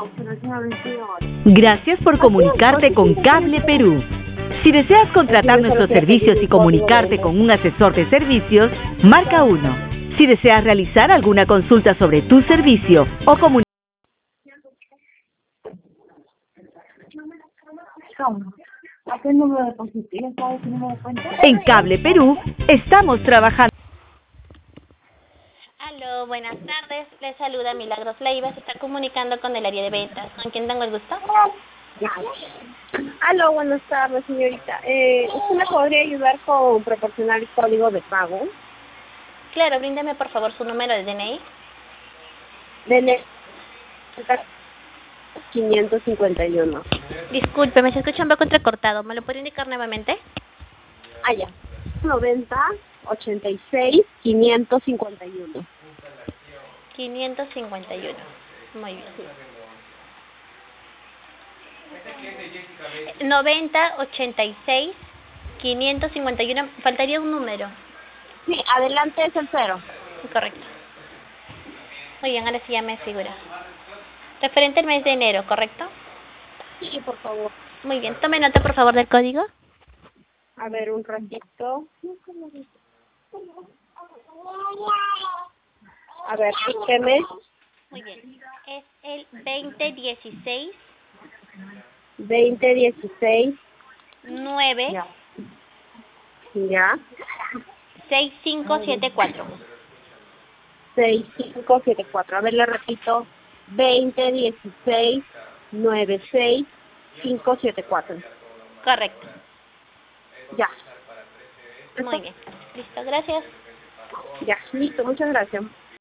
Gracias por comunicarte con Cable Perú. Si deseas contratar nuestros servicios y comunicarte con un asesor de servicios, marca 1. Si deseas realizar alguna consulta sobre tu servicio o comunicar ¿A qué número de positivo? ¿Sabes qué número de cuenta? en Cable Perú, estamos trabajando. Aló, buenas tardes. Les saluda Milagros Leiva. Se está comunicando con el área de ventas. ¿Con quién tengo el gusto? Aló, buenas tardes, señorita. ¿Usted me podría ayudar con proporcionar el código de pago? Claro, bríndeme por favor su número de DNI. De 551. Disculpe, me se escucha un poco entrecortado. ¿Me lo puede indicar nuevamente? Ah, ya. 90 86 551. 551. Muy bien. 90 86 551. Faltaría un número. Sí, adelante es el 0. Correcto. Muy bien, ahora sí ya me figura. Referente al mes de enero, ¿correcto? Sí, por favor. Muy bien. Tome nota por favor del código. A ver, un ratito. A ver, dígame. Muy bien. Es el 2016 2016. 9 Ya. Ya. 6574. 6574. A ver, le repito. 2016 96574. Correcto. Ya. Muy bien. Listo, gracias. Ya, listo, muchas gracias.